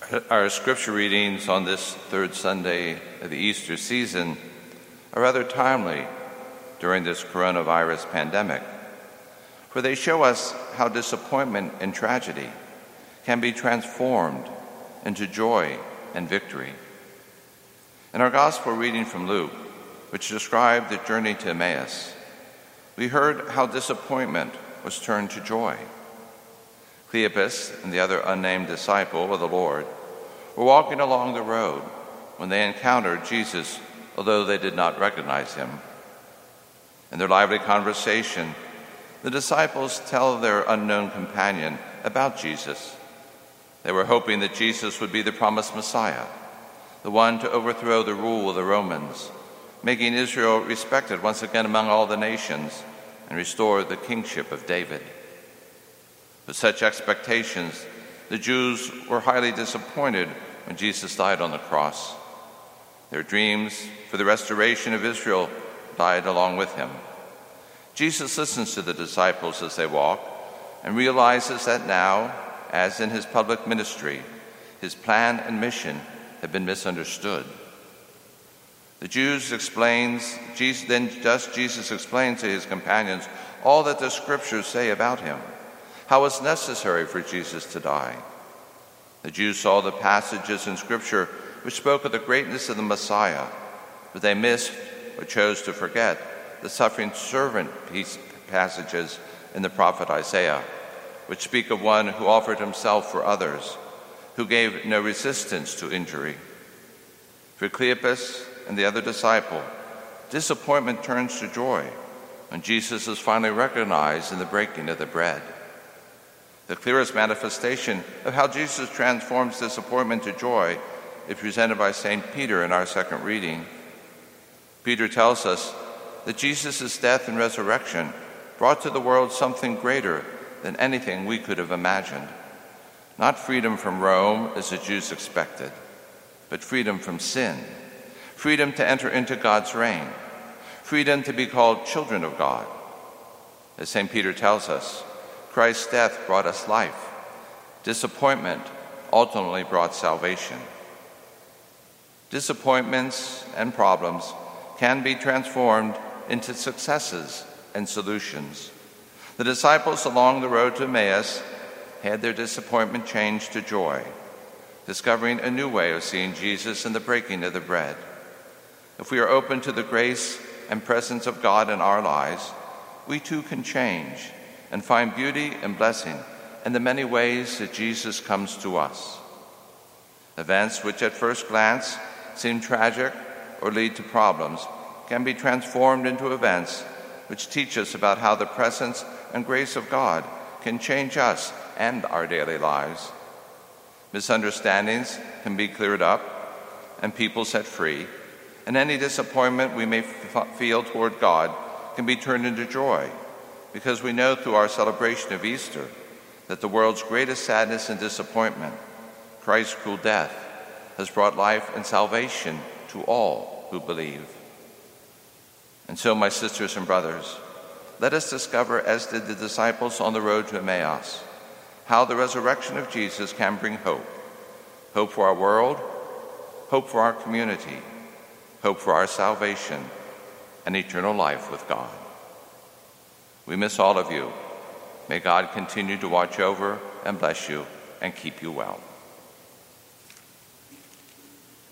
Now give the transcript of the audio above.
Our scripture readings on this third Sunday of the Easter season are rather timely during this coronavirus pandemic, for they show us how disappointment and tragedy can be transformed into joy and victory. In our gospel reading from Luke, which described the journey to Emmaus, we heard how disappointment was turned to joy. Cleopas and the other unnamed disciple of the Lord were walking along the road when they encountered Jesus, although they did not recognize him. In their lively conversation, the disciples tell their unknown companion about Jesus. They were hoping that Jesus would be the promised Messiah, the one to overthrow the rule of the Romans, making Israel respected once again among all the nations and restore the kingship of David. With such expectations, the Jews were highly disappointed when Jesus died on the cross. Their dreams for the restoration of Israel died along with him. Jesus listens to the disciples as they walk and realizes that now, as in his public ministry, his plan and mission have been misunderstood. Jesus explains to his companions all that the scriptures say about him, how it's necessary for Jesus to die. The Jews saw the passages in Scripture which spoke of the greatness of the Messiah, but they missed or chose to forget the suffering servant passages in the prophet Isaiah, which speak of one who offered himself for others, who gave no resistance to injury. For Cleopas and the other disciple, disappointment turns to joy when Jesus is finally recognized in the breaking of the bread. The clearest manifestation of how Jesus transforms disappointment to joy is presented by St. Peter in our second reading. Peter tells us that Jesus' death and resurrection brought to the world something greater than anything we could have imagined. Not freedom from Rome, as the Jews expected, but freedom from sin, freedom to enter into God's reign, freedom to be called children of God. As St. Peter tells us, Christ's death brought us life. Disappointment ultimately brought salvation. Disappointments and problems can be transformed into successes and solutions. The disciples along the road to Emmaus had their disappointment changed to joy, discovering a new way of seeing Jesus in the breaking of the bread. If we are open to the grace and presence of God in our lives, we too can change and find beauty and blessing in the many ways that Jesus comes to us. Events which at first glance seem tragic or lead to problems can be transformed into events which teach us about how the presence and grace of God can change us and our daily lives. Misunderstandings can be cleared up and people set free, and any disappointment we may feel toward God can be turned into joy, because we know through our celebration of Easter that the world's greatest sadness and disappointment, Christ's cruel death, has brought life and salvation to all who believe. And so, my sisters and brothers, let us discover, as did the disciples on the road to Emmaus, how the resurrection of Jesus can bring hope. Hope for our world, hope for our community, hope for our salvation, and eternal life with God. We miss all of you. May God continue to watch over and bless you and keep you well.